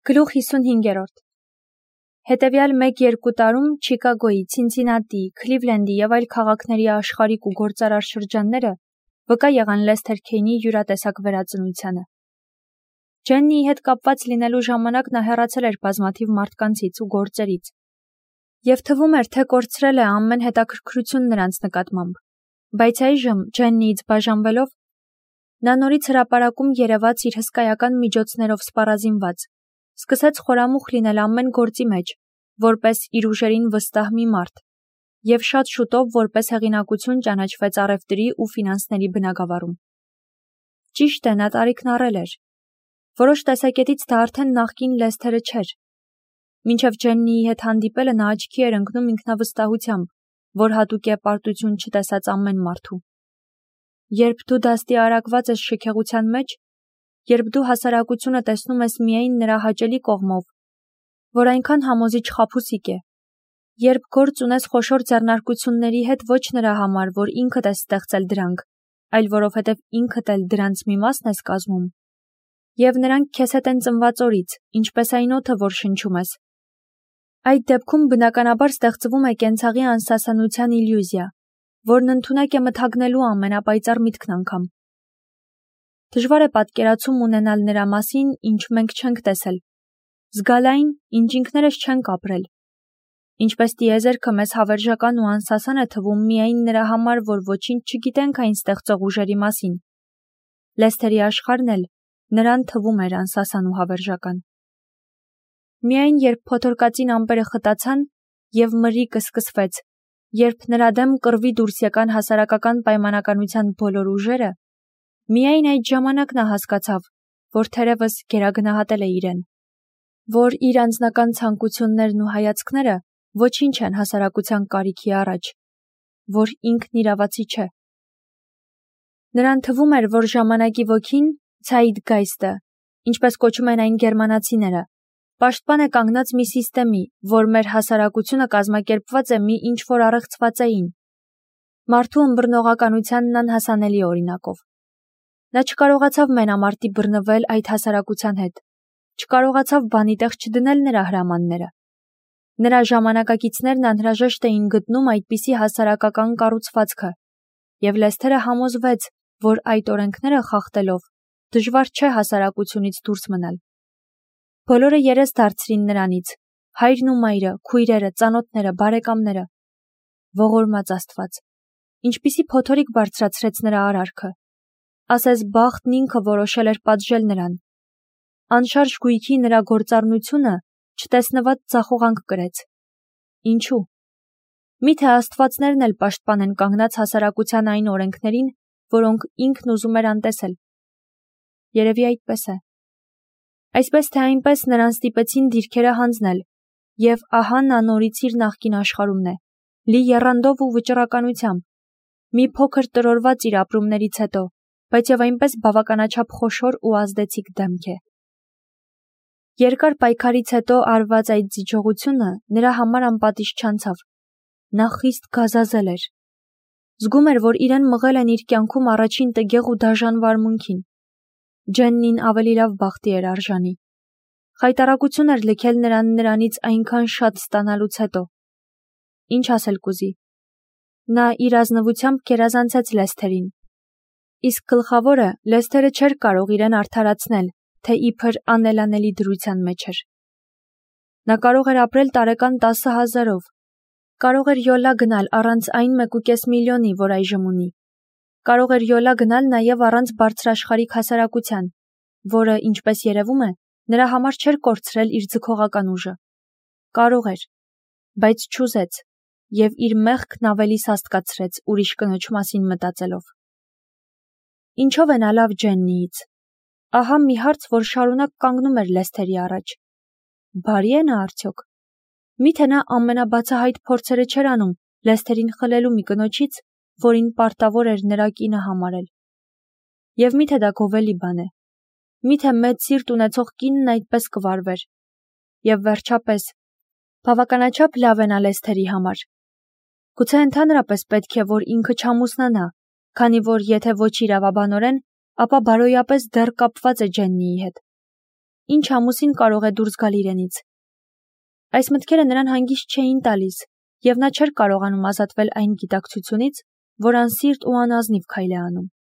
Գլուխ 55-րդ Հետևյալ 1-2 տարում Չիկագոյի, Ցինցինատի, Քլիվլենդի և այլ քաղաքների աշխարհիկ ու գործարար շրջանները վկա եղան Լեսթեր Քեյնի յուրատեսակ վերածնությանը։ Ջեննիի հետ կապված լինելու ժամանակ նա հեռացել էր բազմաթիվ մարդկանցից ու գործերից, և թվում էր, թե կորցրել է ամեն հետաքրքրություն նրանց նկատմամբ, բայց այժմ, Ջեննիից բաժանվելով, նա նորից հրապարակում երևաց իր հսկայական միջոցներով սպառազինված, սկսեց խորամուխ լինել ամեն գործի մեջ, որպես իր ուժերին վստահ մի մարդ, և շատ շուտով որպես հեղինակություն ճանաչվեց առևտրի ու ֆինանսների բնագավառում։ Ճիշտ է, նա տարիքն առել էր։ Որոշ տեսակետից դա արդեն նախկին Լեսթերը չէր։ Մինչև Ջեննիի հետ հանդիպելը նա աչքի էր ընկնում ինքնավստահությամբ, որ հատուկ է պարտություն չտեսած ամեն մարդու։ Երբ դու դաստի արակված ես շքեղության մեջ, երբ դու հասարակությունը տեսնում ես միայն նրա հաճելի կողմով, որ այնքան համոզիչ խաբուսիկ է, երբ գործ ունես խոշոր ձեռնարկությունների հետ ոչ նրա համար, որ ինքդ ես ստեղծել դրանք, այլ որովհետև ինքդ էլ դրանց մի մասն ես կազմում, և նրանք քեզ հետ են ծնված օրից, ինչպես այն օդը, որ շնչում ես, այդ դեպքում բնականաբար ստեղծվում է կենցաղի անսասանության իլյուզիա, որն ընդունակ է մթագնելու ամենապայծառ միտքն անգամ։ Դժվար է պատկերացում ունենալ նրա մասին, ինչ մենք չենք տեսել, զգալ այն, ինչ ինքներս չենք ապրել։ Ինչպես տիեզերքը մեզ հավերժական ու անսասան է թվում միայն նրա համար, որ ոչինչ չգիտենք այն ստեղծող ուժերի մասին, Լեսթերի աշխարհն էլ նրան թվում էր անսասան ու հավերժական։ Միայն երբ փոթորկածին ամպերը խտացան և մրրիկը սկսվեց, երբ նրա դեմ կռվի դուրս եկան հասարակական պայմանականության բոլոր ուժերը, միայն այդ ժամանակ նա հասկացավ, որ թերևս գերագնահատել է իրեն, որ իր անձնական ցանկություններն ու հայացքները ոչինչ են հասարակության կարիքի առաջ, որ ինքն իրավացի չէ։ Նրան թվում էր, որ ժամանակի ոգին, Ցայդգայստը, ինչպես կոչում են այն գերմանացիները, պաշտպան է կանգնած մի սիստեմի, որ մեր հասարակությունը կազմակերպված է մի ինչ-որ առեղծվածային, մարդու ըմբռնողականությանն անհասանելի օրինակով։ Նա չկարողացավ մենամարտի բռնվել այդ հասարակության հետ, չկարողացավ բանի տեղ չդնել նրա հրամանները։ Նրա ժամանակակիցներն անհրաժեշտ էին գտնում այդպիսի հասարակական կառուցվածքը, և Լեսթերը համոզվեց, որ այդ օրենքները խախտելով դժվար չէ հասարակությունից դուրս մնալ։ Բոլորը երես դարձրին նրանից, հայրն ու մայրը, քույրերը, ծանոթները, բարեկամները։ Ողորմած Աստված, ինչպիսի փոթորիկ բարձրացրեց նրա արարքը։ Ասես բախտն ինքը որոշել էր պատժել նրան։ Անշարժ գույքի նրա գործառնությունը չտեսնված ձախողանք կրեց։ Ինչու՞։ Միթե աստվածներն էլ պաշտպան են կանգնած հասարակության այն օրենքներին, որոնք ինքն ուզում էր անտեսել։ Երևի այդպես է։ Այսպես թե այնպես նրան ստիպեցին դիրքերը հանձնել, և ահա նա նորից իր նախկին աշխարհումն է, լի եռանդով ու վճռականությամբ, մի փոքր տրորված իր ապրումներից հետո, բայց և այնպես բավականաչափ խոշոր ու ազդեցիկ դեմք է։ Երկար պայքարից հետո արված այդ զիջողությունը նրա համար անպատիժ չանցավ։ Նա խիստ գազազել էր։ Զգում էր, որ իրեն մղել են իր կյանքում առաջին տգեղ ու դաժան վարմունքին։ Ջեննին ավելի լավ բախտի էր արժանի։ Խայտառակություն էր լքել նրանից այնքան շատ ստանալուց հետո։ Ինչ ասել կուզի։ Նա իր ազնվությամբ գերազանցեց Լեսթերին։ Իսկ գլխավորը, Լեսթերը չէր կարող իրեն արդարացնել, թե իբր անելանելի դրության մեջ էր։ Նա կարող էր ապրել տարեկան 10,000-ով, կարող էր յոլա գնալ առանց այն 1,5 միլիոնի, որ այժմ ունի, կարող էր յոլա գնալ նաև առանց բարձրաշխարհիկ հասարակության, որը, ինչպես երևում է, նրա համար չէր կորցրել իր ձգողական ուժը։ Կարող էր, բայց չուզեց, և իր մեղքն ավելի սաստկացրեց ուրիշ կնոջ մասին մտածելով։ Ինչով է նա լավ Ջեննիից։ Ահա մի հարց, որ շարունակ կանգնում էր Լեսթերի առաջ։ Բարի է նա արդյոք։ Միթե նա ամենաբացահայտ փորձերը չէր անում Լեսթերին խլելու մի կնոջից, որին պարտավոր էր նրա կինը համարել։ Եվ միթե դա գովելի բան է։ Միթե մեծ սիրտ ունեցող կինն այդպես կվարվեր։ Եվ վերջապես, բավականաչափ լավ է նա Լեսթերի համար։ Գուցե ընդհանրապես պետք է, որ ինքը չամուսնանա, քանի որ եթե ոչ իրավաբանորեն, ապա բարոյապես դեռ կապված է Ջեննիի հետ։ ինչ ամուսին կարող է դուրս գալ իրենից։ Այս մտքերը նրան հանգիստ չէին տալիս, եւ նա չէր կարողանում ազատվել այն գիտակցությունից, որ անսիրտ ու անազնիվ քայլ է անում։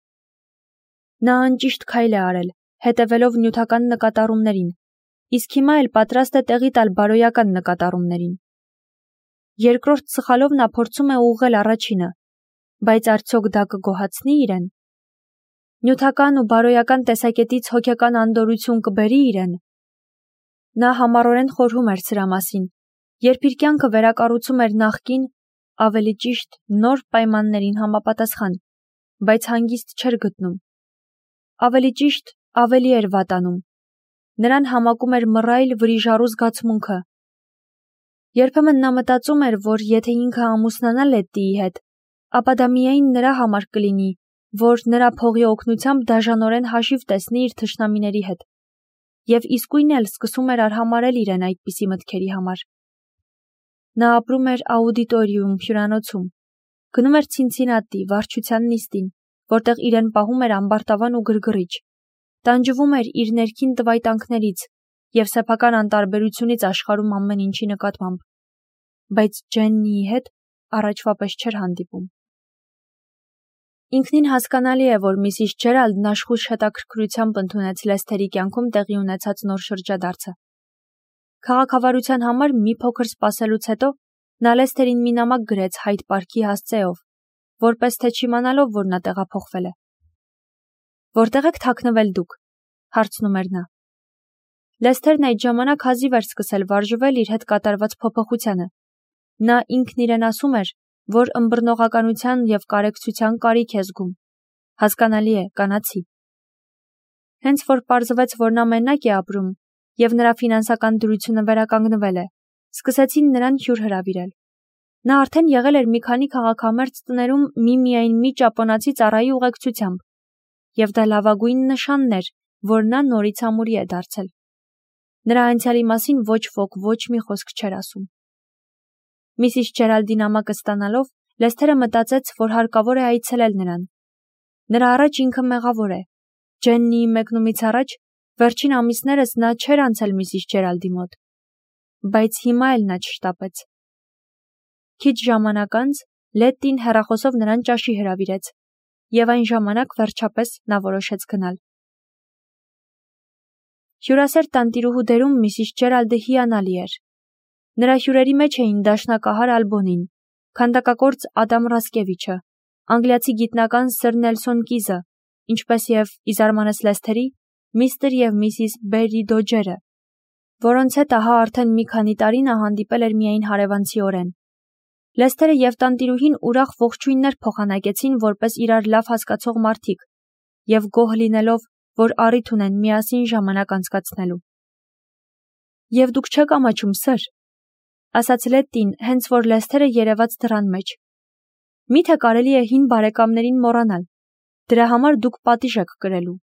Նա անճիշտ քայլ է արել, հետևելով նյութական նկատառումներին, իսկ հիմա էլ պատրաստ է տեղի տալ բարոյական նկատառումներին։ Երկրորդ սխալով նա փորձում է ուղղել առաջինը, բայց արդյոք դա կգոհացնի իրեն։ Նյութական ու բարոյական տեսակետից հոգեկան անդորրություն կբերի իրեն։ Նա համառորեն խորհում էր սրա մասին, երբ իր կյանքը վերակառուցում էր նախկին, ավելի ճիշտ նոր պայմաններին համապատասխան, բայց հանգիստ չէր գտնում։ Ավելի ճիշտ, ավելի էր վատանում։ Նրան համակում էր մռայլ վրիժառու զգացմունքը։ Երբեմն նա մտածում էր, որ եթե ինքը ամուսնանա Լետտիի հետ, ապա դա միայն նրա համար կլինի, որ նրա փողի օգնությամբ դաժանորեն հաշիվ տեսնի իր թշնամիների հետ, և իսկույն էլ սկսում էր արհամարհել իրեն այդպիսի մտքերի համար։ Նա ապրում էր աուդիտորիում հյուրանոցում, գնում էր Ցինցինատի վարչության նիստին, որտեղ իրեն պահում էր ամբարտավան ու գրգռիչ, տանջվում էր իր ներքին տվայտանքներից և սեփական անտարբերությունից աշխարհում ամեն ինչի նկատմամբ, բայց Ջեննիի հետ առաջվա պես չէր հանդիպում։ Ինքնին հասկանալի է, որ Միսիս Ջերալդն աշխույժ հետաքրքրությամբ ընդունեց Լեսթերի կյանքում տեղի ունեցած նոր շրջադարձը։ Քաղաքավարության համար մի փոքր սպասելուց հետո նա Լեսթերին մի նամակ գրեց Հայդ պարկի հասցեով, որպես թե չիմանալով, որ նա տեղափոխվել է։ «Որտեղ եք թաքնվել դուք», հարցնում էր նա։ Լեսթերն այդ ժամանակ հազիվ էր սկսել վարժվել իր հետ կատարված փոփոխությանը։ Նա ինքն իրեն ասում էր, որ ըմբռնողականության և կարեկցության կարիք է զգում։ Հասկանալի է, կանացի։ Հենց որ պարզվեց, որ նա մենակ է ապրում, և նրա ֆինանսական դրությունը վերականգնվել է, սկսեցին նրան հյուր հրավիրել։ Նա արդեն եղել էր մի քանի քաղաքամերձ տներում միմիայն մի ճապոնացի ծառայի ուղեկցությամբ, և դա լավագույն նշանն էր, որ նա նորից ամուրի է դարձել։ Նրա անցյալի մասին ոչ ոք ոչ մի խոսք չէր ասում։ Միսիս Ջերալդի նամակը ստանալով, Լեսթերը մտածեց, որ հարկավոր է այցելել նրան։ Նրա առաջ ինքը մեղավոր է։ Ջեննիի մեկնումից առաջ, վերջին ամիսներս նա չէր անցել Միսիս Ջերալդի մոտ։ Բայց հիմա էլ նա չշտապեց։ Քիչ ժամանակ անց Լետտին հեռախոսով նրան ճաշի հրավիրեց, և այն ժամանակ վերջապես նա որոշեց գնալ։ Հյուրասեր տանտիրուհու դերում Միսիս Ջերալդը հիանալի էր։ Նրա հյուրերի մեջ էին դաշնակահար Ալբոնին, քանդակագործ Ադամ Ռասկևիչը, անգլիացի գիտնական Սր Նելսոն Կիզը, ինչպես և, ի զարմանս Լեսթերի, միստր և միսիս Բերրի Դոջերը, որոնց հետ ահա արդեն մի քանի տարի նա հանդիպել էր միայն հարևանցիորեն։ Լեսթերը և տանտիրուհին ուրախ ողջույններ փոխանակեցին որպես իրար լավ հասկացող մարդիկ և գոհ լինելով, որ առիթ ունեն միասին ժամանակ անցկացնելու։ «Եվ դուք չեք ամաչում, սըր», ասաց Լետտին, հենց որ Լեսթերը երևաց դռան մեջ։ «Միթե կարելի է հին բարեկամներին մոռանալ, դրա համար դուք պատիժ եք կրելու»։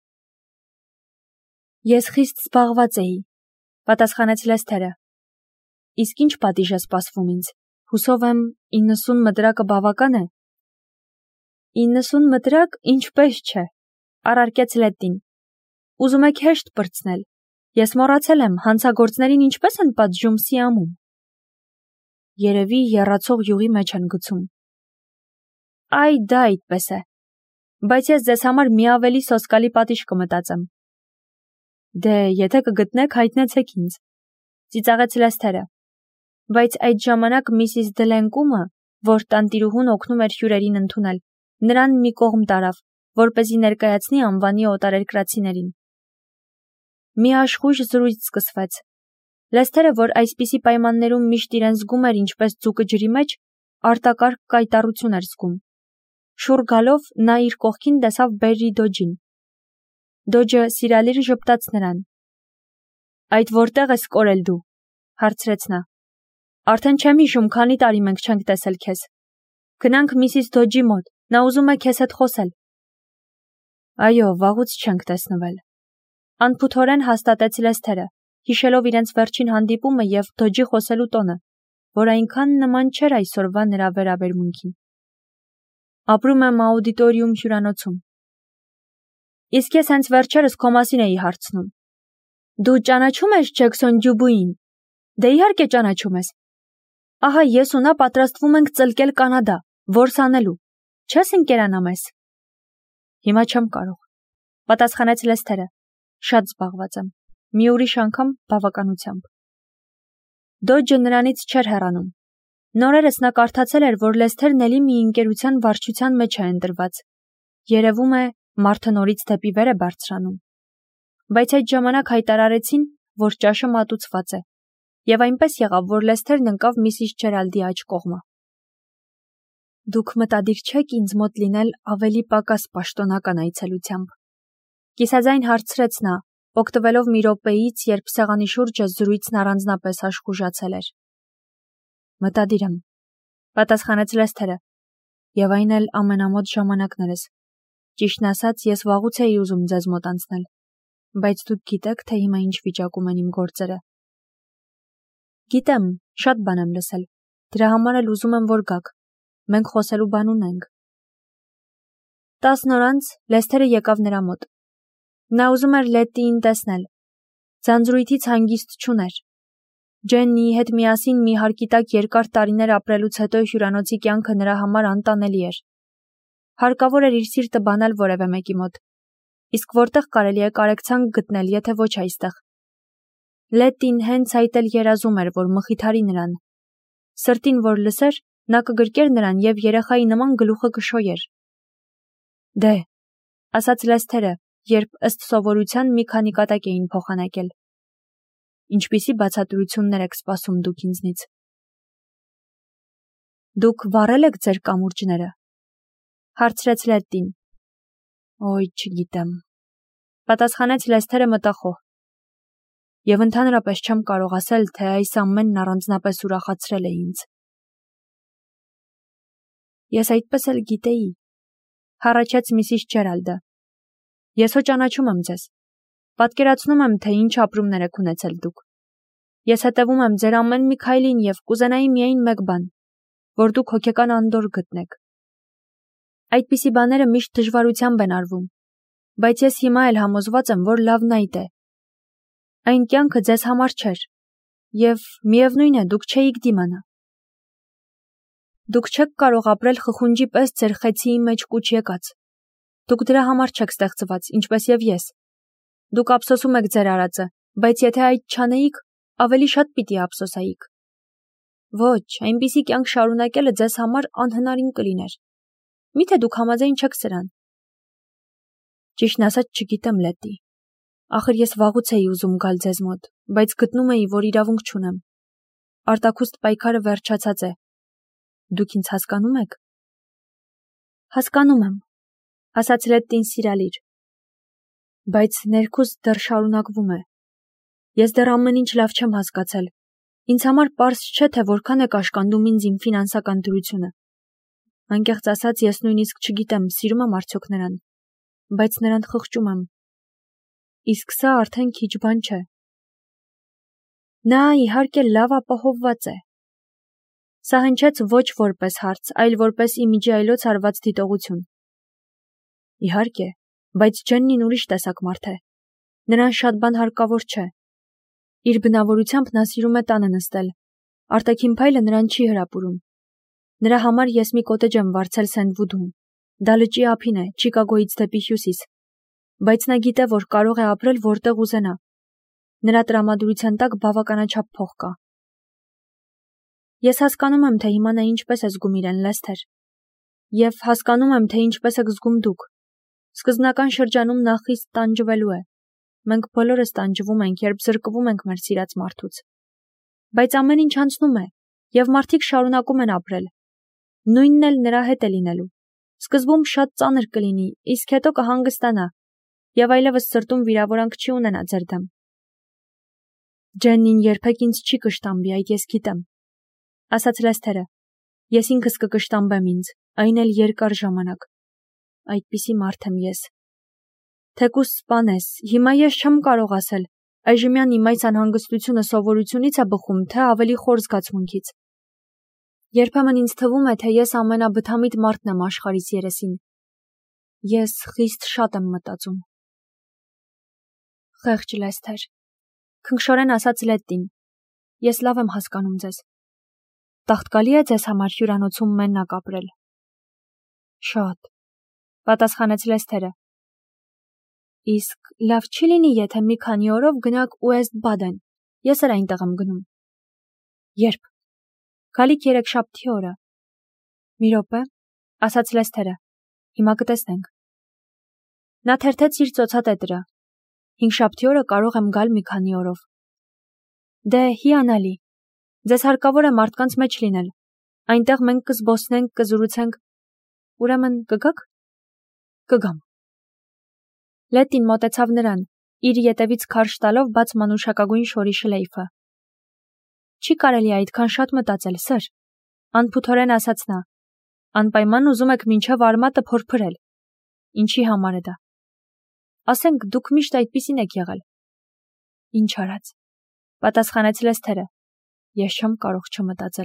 «Ես խիստ զբաղված էի», պատասխանեց Լեսթերը։ «Իսկ ինչ պատիժ է սպասվում ինձ, հուսով եմ 90 մտրակը բավական է»։ 90 մտրակ ինչպես չէ, առարկեց Լետտին։ Ուզում եք հեշտ պրծնել, ես մոռացել եմ հանցագործներին ինչպես են պատժում Սիամում։ Երևի եռացող յուղի մեջ են գցում։ Այ դա այդպես է, բայց ես ձեզ համար մի ավելի սոսկալի պատիժ կմտածեմ։ Դե, եթե կգտնեք, հայտնեցեք ինձ, ծիծաղեց Լեսթերը։ Բայց այդ ժամանակ միսիս Դլենկումը, որ տանտիրուհուն օգնում էր հյուրերին ընդունել, նրան մի կողմ տարավ, որպեսզի ներկայացնի անվանի օտարերկրացիներին։ Մի աշխույժ զրույց սկսվեց։ Լեսթերը, որ այսպիսի պայմաններում միշտ իրեն զգում էր ինչպես ձուկը ջրի մեջ, արտակարգ կայտառություն էր զգում։ Շուռ գալով նա իր կողքին տեսավ Բերրի Դոջին։ Դոջը սիրալիր ժպտաց նրան։ «Այդ որտեղ ես կորել դու», հարցրեց նա։ «Արդեն չեմ հիշում, քանի տարի մենք չենք տեսել քեզ։ Գնանք միսիս Դոջի մոտ, նա ուզում է քեզ հետ խոսել»։ Այո, վաղուց չենք տեսնվել, անփութորեն հաստատեց Լեսթերը, հիշելով իրենց վերջին հանդիպումը և Դոջի խոսելու տոնը, որ այնքան նման չէր այսօրվա նրա վերաբերմունքին։ Ապրում եմ աուդիտորիում հյուրանոցում։ Իսկ ես հենց վերջերս քո մասին էի հարցնում։ Դու ճանաչում ես Ջեքսոն Դյուբուին։ Դե իհարկե ճանաչում ես։ Ահա ես ու նա պատրաստվում ենք ծլկել Կանադա, որս անելու։ Չես ընկերանա մեզ։ Հիմա չեմ կարող, պատասխանեց Լեսթերը։ Շատ զբաղված եմ։ Մի ուրիշ անգամ բավականությամբ։ Դոջը նրանից չէր հեռանում։ Նորերս նա կարդացել էր, որ Լեսթերն էլի մի ընկերության վարչության մեջ է ընտրված։ Երևում է, մարդը նորից դեպի վեր է բարձրանում։ Բայց այդ ժամանակ հայտարարեցին, որ ճաշը մատուցված է, եւ այնպես եղավ, որ Լեսթերն ընկավ Միսիս Ջերալդի աջ կողմը։ Դուք մտադիր չեք ինձ մոտ լինել ավելի պակաս պաշտոնական այցելությամբ։ Կիսաձայն հարցրեց նա, օգտվելով մի րոպեից, երբ սեղանի շուրջը զրույցն առանձնապես աշխուժացել էր։ Մտադիր եմ, պատասխանեց Լեսթերը, եւ այն էլ ամենամոտ ժամանակներս։ Ճիշտն ասած, ես վաղուց էի ուզում ձեզ մոտ անցնել, բայց դուք գիտեք, թե հիմա ինչ վիճակում են իմ գործերը։ Գիտեմ, շատ բան եմ լսել, դրա համար էլ ուզում եմ, որ գաք, մենք խոսելու բան ունենք։ 10 օր անց Լեսթերը եկավ նրա մոտ։ Նա ուզում էր Լետտիին տեսնել, ձանձրույթից հանգիստ չուներ։ Ջեննիի հետ միասին մի հարկի տակ երկար տարիներ ապրելուց հետո հյուրանոցի կյանքը նրա համար անտանելի էր։ Հարկավոր էր իր սիրտը բանալ որևէ մեկի մոտ, իսկ որտեղ կարելի է կարեկցանք գտնել, եթե ոչ այստեղ։ Լետտին հենց այդ էլ երազում էր, որ մխիթարի նրան։ Սրտին որ լսեր, նա կգրկեր նրան եւ երեխայի նման գլուխը կշոյեր։ Դե, ասաց Լեսթերը, երբ ըստ սովորության մի քանի կատակ էին փոխանակել։ Ինչպիսի բացատրություններ եք սպասում դուք ինձնից։ Դուք վառել եք ձեր կամուրջները, հարցրեց Լետտին։ Ոյ, չգիտեմ, պատասխանեց Լեսթերը մտախոհ։ Եվ ընդհանրապես չեմ կարող ասել, թե այս ամենն առանձնապես ուրախացրել է ինձ։ Ես այդպես էլ գիտեի, հառաչեց Միսիս Ջերալդը։ Ես հո ճանաչում եմ ձեզ։ Պատկերացնում եմ, թե ինչ ապրումներ եք ունեցել դուք։ Ես հետևում եմ ձեր ամեն մի քայլին եւ կուզենայի միայն մեկ բան, որ դուք հոգեկան անդորր գտնեք։ Այդպիսի բաները միշտ դժվարությամբ են արվում, բայց ես հիմա էլ համոզված եմ, որ լավն այդ է։ Այն կյանքը ձեզ համար չէր, եւ միևնույն է, դուք չէիք դիմանա։ Դուք չեք կարող ապրել խխունջի պես ձեր խեցիի մեջ կուչ եկած։ Դուք դրա համար չեք ստեղծված, ինչպես եւ ես։ Դուք ափսոսում եք ձեր արածը, բայց եթե այդ չանեիք, ավելի շատ պիտի ափսոսայիք։ Ոչ, այնպիսի կյանք շարունակելը ձեզ համար անհնարին կլիներ։ Միթե դուք համաձայն չեք սրան։ Ճիշտն ասած չգիտեմ, Լետտի։ Ախր ես վաղուց էի ուզում գալ ձեզ մոտ, բայց գտնում էի, որ իրավունք չունեմ։ Արտաքուստ պայքարը վերջացած է։ Դուք ինձ հասկանում եք։ Հասկանում եմ, ասաց Լետտին սիրալիր։ Բայց ներքուստ դեռ շարունակվում է։ Ես դեռ ամեն ինչ լավ չեմ հասկացել։ Ինձ համար պարզ չէ, թե որքան է կաշկանդում ինձ իմ ֆինանսական դրությունը։ Անկեղծ ասած, ես նույնիսկ չգիտեմ, սիրում եմ արդյոք նրան, բայց նրան խղճում եմ։ Իսկ սա արդեն քիչ բան չէ։ Նա իհարկե լավ ապահովված է։ Սա հնչեց ոչ որպես հարց, այլ որպես իմիջի այլոց արված դիտողություն։ Իհարկե, բայց Ջեննին ուրիշ տեսակ մարդ է։ Նրան շատ բան հարկավոր չէ։ Իր բնավորությամբ նա սիրում է տանը նստել։ Արտաքին փայլը նրան չի հրապուրում։ Նրա համար ես մի կոտեջ եմ վարձել Սենտվուդում։ Դա լճի ափին է, Չիկագոյից դեպի հյուսիս։ Բայց նա գիտե, որ կարող է ապրել որտեղ ուզենա։ Նրա տրամադրության տակ բավականաչափ փող կա։ Ես հասկանում եմ, թե հիմա նա ինչպես է զգում իրեն, Լեսթեր։ Եվ հասկանում եմ, թե ինչպես եք զգում դուք։ Սկզբնական շրջանում նա խիստ տանջվելու է։ Մենք բոլորս տանջվում ենք, երբ զրկվում ենք մեր սիրած մարդուց։ Բայց ամեն ինչ անցնում է, եւ մարդիկ շարունակում են ապրել։ Նույնն էլ նրա հետ է լինելու։ Սկզբում շատ ծանր կլինի, իսկ հետո կհանգստանա, եւ այլևս սրտում վիրավորանք չի ունենա ձեր դեմ։ Ջեննին երբեք ինձ չի կշտամբի, այդ ես գիտեմ, ասաց Լեսթերը։ Ես ինքս կկշտամբեմ ինձ, այն էլ երկար ժամանակ։ Այդպիսի մարդ եմ ես։ Թեկուզ սպանես, հիմա ես չեմ կարող ասել, այժմյան իմ այս անհանգստությունը սովորությունից է բխում, թե ավելի խոր զգացմունքից։ Երբեմն ինձ թվում է, թե ես ամենաբթամիտ մարդն եմ աշխարհիս երեսին։ Ես խիստ շատ եմ մտածում։ Խեղճ Լեսթեր, Քնքշորեն ասաց Լետտին. Ես լավ եմ հասկանում ձեզ։ Տաղտկալի է ձեզ համար հյուրանոցում մենակ ապրել։ Շատ, պատասխանեց Լեսթերը։ Իսկ լավ չի լինի, եթե մի քանի օրով գնաք Ուեստ Բադեն։ Ես էլ այնտեղ եմ գնում։ Երբ։ Գալիք երեքշաբթի օրը։ Մի րոպե, ասաց Լեսթերը։ Հիմա կտեսնենք։ Նա թերթեց իր ծոցատետրը։ Հինգշաբթի օրը կարող եմ գալ մի քանի օրով։ Դե հիանալի։ Ձեզ հարկավոր է մարդկանց մեջ լինել։ Այնտեղ մենք կզբոսնենք, կզրուցենք։ Ուրեմն կգաք։ Կգամ։ Լետտին մոտեցավ նրան, իր ետևից քարշ տալով բաց մանուշակագույն շորի շլեյֆը։ Չի կարելի այդքան շատ մտածել, սըր, անփութորեն ասաց նա։ Անպայման ուզում եք մինչև արմատը փորփրել։ Ինչի համար է դա։ Ասենք դուք միշտ այդպիսին եք եղել։ Ինչ արած, պատասխանեց Լեսթերը։ Ես չեմ կարող չմտածել։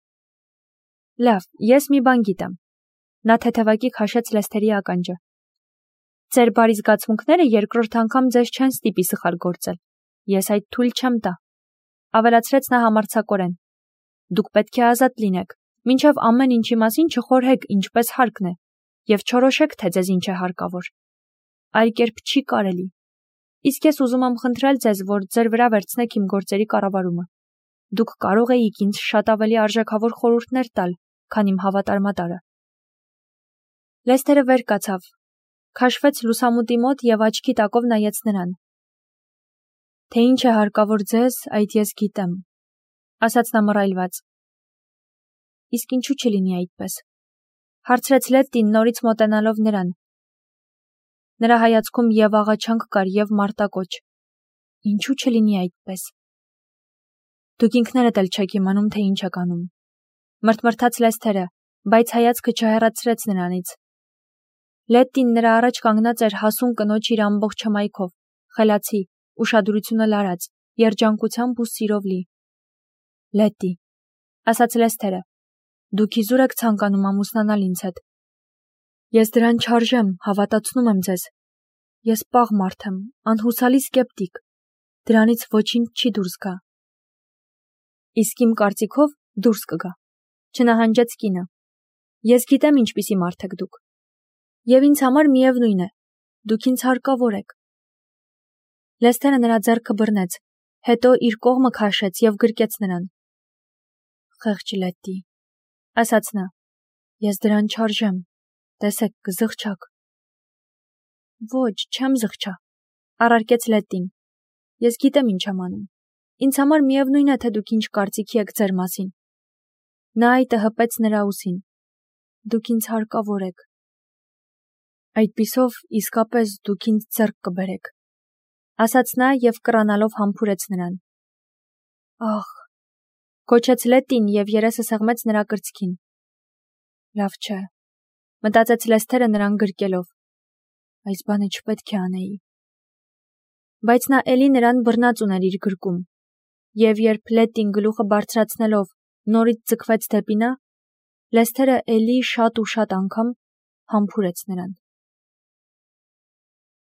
Լավ, ես մի բան գիտեմ։ Նա թեթևակի քաշեց Լեսթերի ականջը։ Ձեր բարի զգացմունքները երկրորդ անգամ ձեզ չեն ստիպի սխալ գործել։ Ես այդ թույլ չեմ տա։ Ավելացրեց նա համարձակորեն։ Դուք պետք է ազատ լինեք, մինչև ամեն ինչի մասին չխորհեք ինչպես հարկն է, եւ չորոշեք, թե ձեզ ինչ է հարկավոր։ Այլ կերպ չի կարելի։ Իսկ ես ուզում եմ խնդրել ձեզ, որ ձեր վրա վերցնեք իմ գործերի կառավարումը։ Դուք կարող էիք ինձ շատ ավելի արժեքավոր խորհուրդներ տալ, քան իմ հավատարմատարը։ Լեսթերը վեր կացավ, քաշվեց լուսամուտի մոտ եւ աչքի տակով նայեց նրան։ Թե ինչ է հարկավոր ձեզ, այդ ես գիտեմ, ասաց նա մռայլված։ Իսկ ինչու չլինի այդպես։ Հարցրեց Լետտին նորից մոտենալով նրան։ Նրա հայացքում եւ աղաչանք կար եւ մարտակոչ։ Ինչու չլինի այդպես։ Դուք ինքներդ էլ չեք իմանում, թե ինչ եք անում։ Մրթմրթաց Լեսթերը, բայց հայացքը չհեռացրեց նրանից։ Լետտին նրա առաջ կանգնած էր հասուն կնոջ իր ամբողջ հմայքով, խելացի, ուշադրությունը լարած, երջանկությամբ ու սիրով լի։ Լետտի, ասաց Լեսթերը, դուք իզուր եք ցանկանում ամուսնանալ ինձ հետ։ Ես դրան չարժեմ, հավատացնում եմ ձեզ։ Ես պաղ մարդ եմ, անհուսալի սկեպտիկ։ Դրանից ոչինչ չի դուրս գա։ Իսկ իմ կարծիքով դուրս կգա, չնահանջեց կինը։ Ես գիտեմ ինչպիսի մարդ եք դուք։ Եվ ինձ համար միևնույն է, դուք ինձ հարկավոր եք։ Լեսթերը նրա ձեռքը բռնեց, հետո իր կողմը քաշեց եւ գրկեց նրան։ Խեղճ Լետտի, ասաց նա, ես դրան չարժեմ, տեսեք, կզղջաք։ Ոչ, չեմ զղջա, առարկեց Լետտին։ Ես գիտեմ ինչ եմ անում։ Ինձ համար միևնույն է, թե դուք ինչ կարծիքի եք ձեր մասին։ Նա այտը հպեց նրա ուսին։ Դուք ինձ հարկավոր եք։ Այդպիսով իսկապես դուք ինձ ձեռք կբերեք, ասաց նա եւ կռանալով համբուրեց նրան։ Ահ, գոչեց Լետտին եւ երեսը սեղմեց նրա կրծքին։ Լավ չէ, մտածեց Լեսթերը նրան գրկելով։ Այս բանը չպետք է անեի։ Բայց նա էլի նրան բռնած ուներ իր գրկում։ Եվ երբ Լետտին գլուխը բարձրացնելով նորից ձգվեց դեպի նա, Լեսթերը էլի շատ ու շատ անգամ համբուրեց նրան։